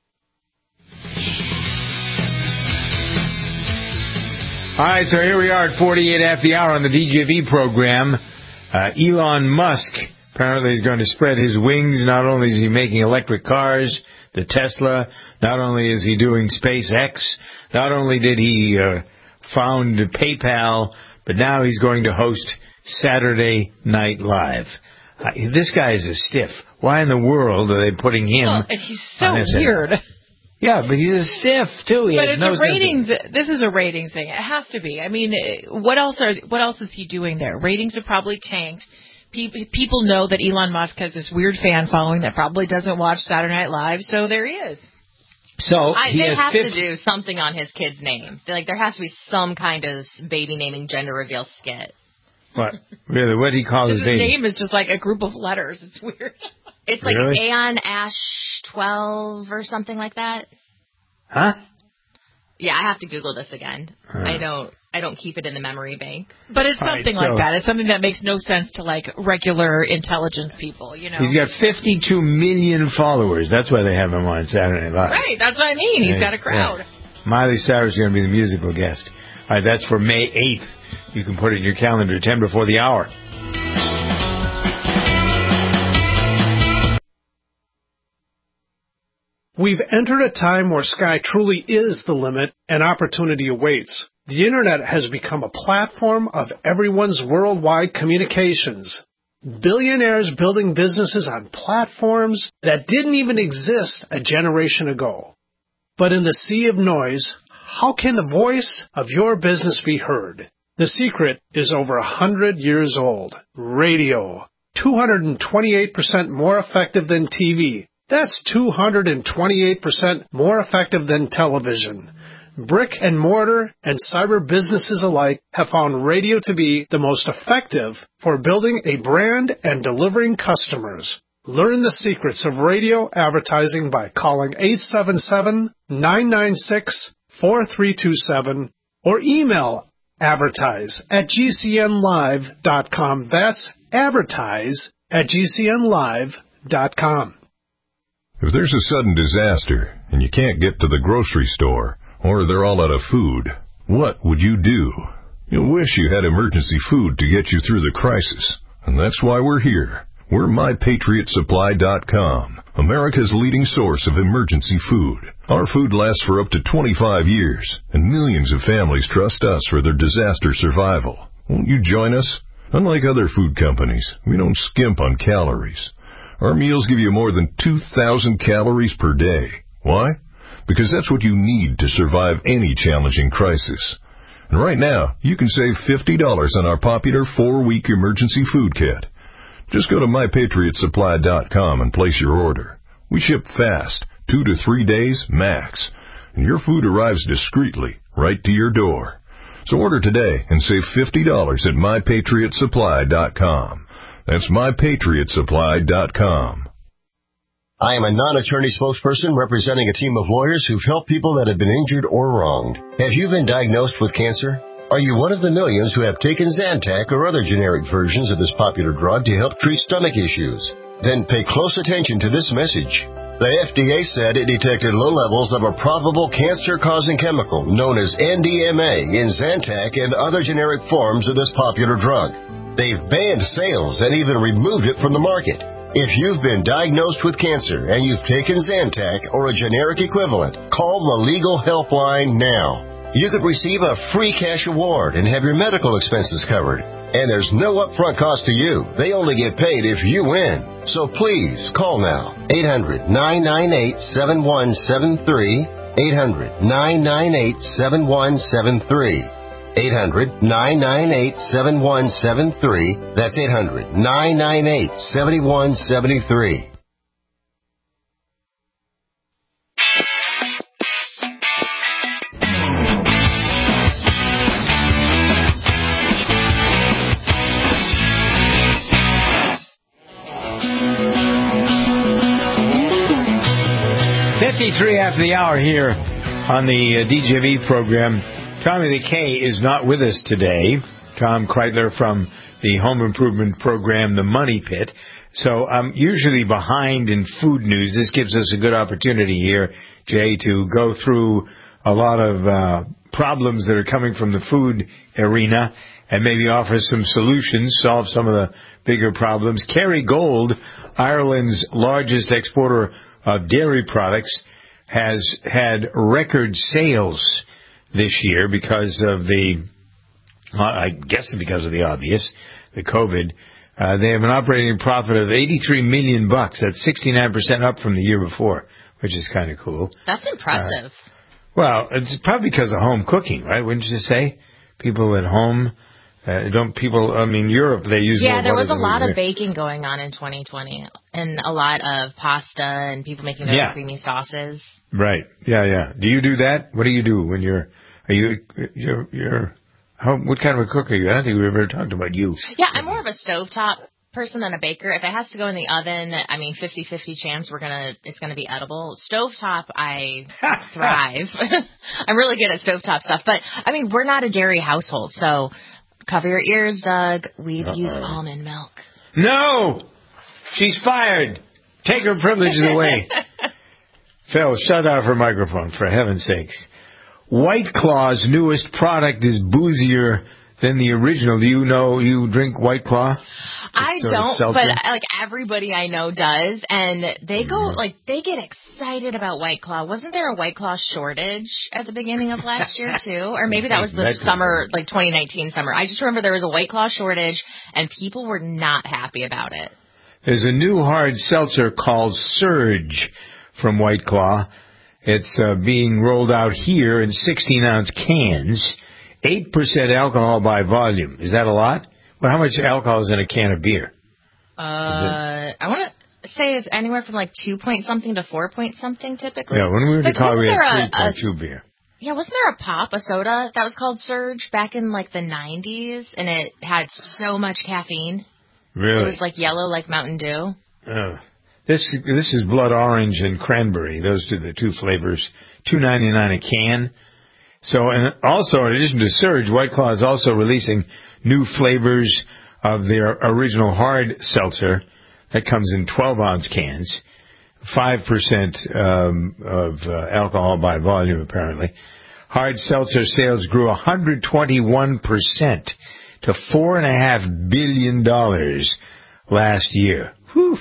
All right, so here we are at forty-eight after the hour on the D J V program. Uh, Elon Musk apparently is going to spread his wings. Not only is he making electric cars, the Tesla, not only is he doing SpaceX, not only did he uh, found PayPal, but now he's going to host Saturday Night Live. Uh, this guy is a stiff. Why in the world are they putting him well, and he's so on this weird. End? Yeah, but he's a stiff too. He but has it's no a ratings. sense of... This is a ratings thing. It has to be. I mean, what else are? What else is he doing there? Ratings have probably tanked. People know that Elon Musk has this weird fan following that probably doesn't watch Saturday Night Live. So there he is. So I, he they has have fifty... to do something on his kid's name. Like there has to be some kind of baby naming gender reveal skit. What? Really? What do he call his, his baby? His name is just like a group of letters. It's weird. It's like really? Aeon Ash twelve or something like that. Huh? Yeah, I have to Google this again. Huh. I don't. I don't keep it in the memory bank. But it's something right, so like that. It's something that makes no sense to like regular intelligence people. You know. He's got fifty-two million followers. That's why they have him on Saturday Night Live. Right. That's what I mean. He's got a crowd. Yeah. Miley Cyrus is going to be the musical guest. All right, that's for May eighth. You can put it in your calendar, ten before the hour. We've entered a time where sky truly is the limit and opportunity awaits. The Internet has become a platform of everyone's worldwide communications. Billionaires building businesses on platforms that didn't even exist a generation ago. But in the sea of noise, how can the voice of your business be heard? The secret is over a hundred years old. Radio. two hundred twenty-eight percent more effective than T V. That's two hundred twenty-eight percent more effective than television. Brick and mortar and cyber businesses alike have found radio to be the most effective for building a brand and delivering customers. Learn the secrets of radio advertising by calling eight seven seven, nine nine six, four three two seven or email advertise at g c n live dot com. That's advertise at g c n live dot com. If there's a sudden disaster and you can't get to the grocery store or they're all out of food, what would you do? You'll wish you had emergency food to get you through the crisis. And that's why we're here. We're my patriot supply dot com, America's leading source of emergency food. Our food lasts for up to twenty-five years, and millions of families trust us for their disaster survival. Won't you join us? Unlike other food companies, we don't skimp on calories. Our meals give you more than two thousand calories per day. Why? Because that's what you need to survive any challenging crisis. And right now, you can save fifty dollars on our popular four-week emergency food kit. Just go to my patriot supply dot com and place your order. We ship fast, two to three days max, and your food arrives discreetly right to your door. So order today and save fifty dollars at my patriot supply dot com. That's my patriot supply dot com. I am a non-attorney spokesperson representing a team of lawyers who've helped people that have been injured or wronged. Have you been diagnosed with cancer? Are you one of the millions who have taken Zantac or other generic versions of this popular drug to help treat stomach issues? Then pay close attention to this message. The F D A said it detected low levels of a probable cancer-causing chemical known as N D M A in Zantac and other generic forms of this popular drug. They've banned sales and even removed it from the market. If you've been diagnosed with cancer and you've taken Zantac or a generic equivalent, call the legal helpline now. You could receive a free cash award and have your medical expenses covered. And there's no upfront cost to you. They only get paid if you win. So please, call now. eight hundred, nine nine eight, seven one seven three. eight hundred, nine nine eight, seven one seven three. eight hundred, nine nine eight, seven one seven three. That's eight hundred, nine nine eight, seven one seven three. fifty-three after the hour here on the uh, D J V program. Tommy the K is not with us today. Tom Kreitler from the home improvement program, The Money Pit. So I'm usually behind in food news. This gives us a good opportunity here, Jay, to go through a lot of uh, problems that are coming from the food arena and maybe offer some solutions, solve some of the bigger problems. Kerry Gold, Ireland's largest exporter of dairy products, has had record sales this year because of the, I guess because of the obvious, the COVID. Uh, they have an operating profit of eighty-three million bucks. That's sixty-nine percent up from the year before, which is kind of cool. That's impressive. Uh, well, it's probably because of home cooking, right? Wouldn't you say? People at home, uh, don't people, I mean, Europe, they use Yeah, more there was a lot of here. baking going on in twenty twenty and a lot of pasta and people making their yeah. own creamy sauces. Right. Yeah, yeah. Do you do that? What do you do when you're, are you, you're, you're, how, what kind of a cook are you? I don't think we've ever talked about you. Yeah, I'm more of a stovetop person than a baker. If it has to go in the oven, I mean, fifty-fifty chance we're gonna, it's gonna be edible. Stovetop, I thrive. I'm really good at stovetop stuff, but I mean, we're not a dairy household, so cover your ears, Doug. We'd Uh-oh. use almond milk. No! She's fired. Take her privileges away. Phil, shut off her microphone, for heaven's sakes. White Claw's newest product is boozier than the original. Do you know you drink White Claw? I don't, but like everybody I know does, and they go mm-hmm. like they get excited about White Claw. Wasn't there a White Claw shortage at the beginning of last year too, or maybe that was the that summer, like twenty nineteen summer? I just remember there was a White Claw shortage, and people were not happy about it. There's a new hard seltzer called Surge from White Claw. It's uh, being rolled out here in sixteen ounce cans, eight percent alcohol by volume. Is that a lot? Well, how much alcohol is in a can of beer? Uh, I want to say it's anywhere from like two point something to four point something typically. Yeah, when we were in college, we had three point two a, beer. Yeah, wasn't there a pop, a soda that was called Surge back in like the nineties, and it had so much caffeine? Really? It was like yellow, like Mountain Dew. Oh. This this is blood orange and cranberry. Those are the two flavors. two ninety-nine a can. So, and also, in addition to Surge, White Claw is also releasing new flavors of their original hard seltzer that comes in twelve ounce cans. five percent um, of uh, alcohol by volume, apparently. Hard seltzer sales grew one hundred twenty-one percent to four point five billion dollars last year. Whew.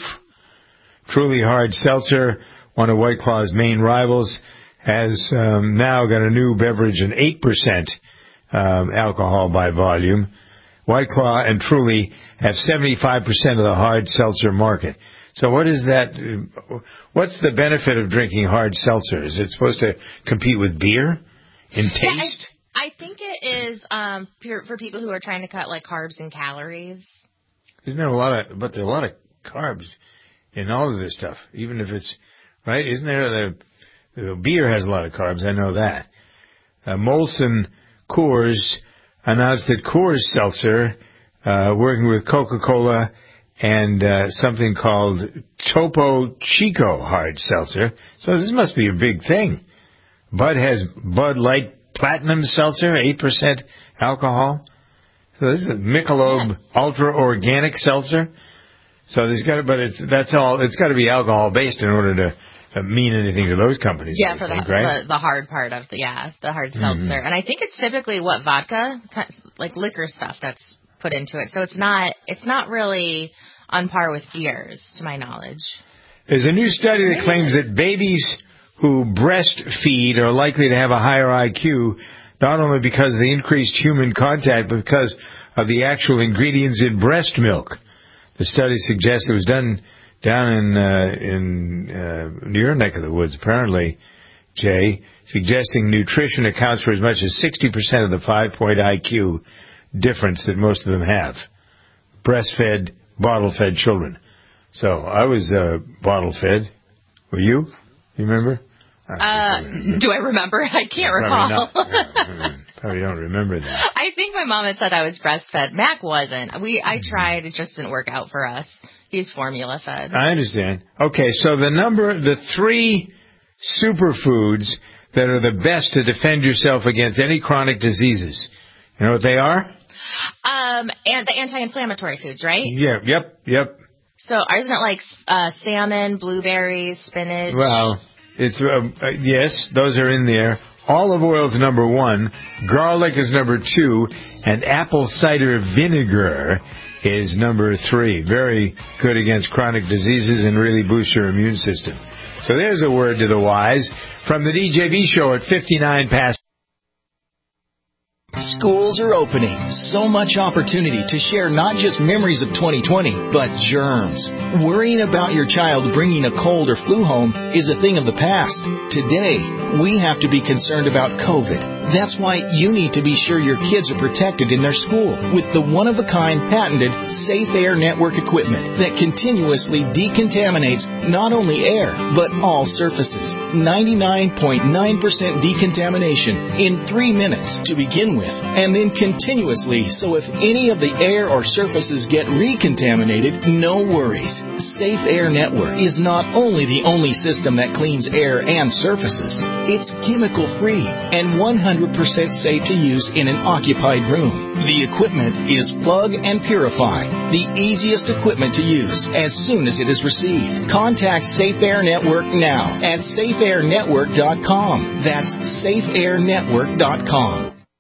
Truly Hard Seltzer, one of White Claw's main rivals, has um, now got a new beverage, an eight percent um, alcohol by volume. White Claw and Truly have seventy-five percent of the hard seltzer market. So what is that? What's the benefit of drinking hard seltzer? Is it supposed to compete with beer in taste? Yeah, I, I think it is um, for, for people who are trying to cut like carbs and calories. Isn't there a lot of, but there are a lot of carbs in all of this stuff, even if it's, right? Isn't there, the, the beer has a lot of carbs, I know that. Uh, Molson Coors announced that Coors Seltzer, uh, working with Coca-Cola and uh, something called Topo Chico Hard Seltzer. So this must be a big thing. Bud has Bud Light Platinum Seltzer, eight percent alcohol. So this is a Michelob yeah. Ultra Organic Seltzer. So there's got to, but it's that's all. It's got to be alcohol based in order to uh, mean anything to those companies. Yeah, for think, the, right? the the hard part of the yeah the hard seltzer, mm-hmm. and I think it's typically what vodka, like liquor stuff that's put into it. So it's not it's not really on par with beers, to my knowledge. There's a new study that claims that babies who breastfeed are likely to have a higher I Q, not only because of the increased human contact, but because of the actual ingredients in breast milk. The study suggests it was done down in uh, in uh, your neck of the woods, apparently, Jay, suggesting nutrition accounts for as much as sixty percent of the five-point I Q difference that most of them have. Breastfed, bottle-fed children. So I was uh, bottle-fed. Were you? You remember? Uh, do I remember? I can't recall. yeah, probably don't remember that. I think my mom had said I was breastfed. Mac wasn't. We I tried. It just didn't work out for us. He's formula fed. I understand. Okay, so the number, the three superfoods that are the best to defend yourself against any chronic diseases. You know what they are? Um, and the anti-inflammatory foods, right? Yeah. Yep. Yep. So isn't it like uh, salmon, blueberries, spinach? Well. It's uh, yes, those are in there. Olive oil is number one, garlic is number two, and apple cider vinegar is number three. Very good against chronic diseases and really boosts your immune system. So there's a word to the wise from the D J V show at fifty-nine past. Schools are opening. So much opportunity to share not just memories of twenty twenty, but germs. Worrying about your child bringing a cold or flu home is a thing of the past. Today, we have to be concerned about COVID. That's why you need to be sure your kids are protected in their school with the one-of-a-kind patented Safe Air Network equipment that continuously decontaminates not only air, but all surfaces. ninety-nine point nine percent decontamination in three minutes to begin with, and then continuously, so if any of the air or surfaces get recontaminated, no worries. Safe Air Network is not only the only system that cleans air and surfaces, it's chemical-free and one hundred percent safe to use in an occupied room. The equipment is plug and purify, the easiest equipment to use as soon as it is received. Contact Safe Air Network now at safe air network dot com. That's safe air network dot com.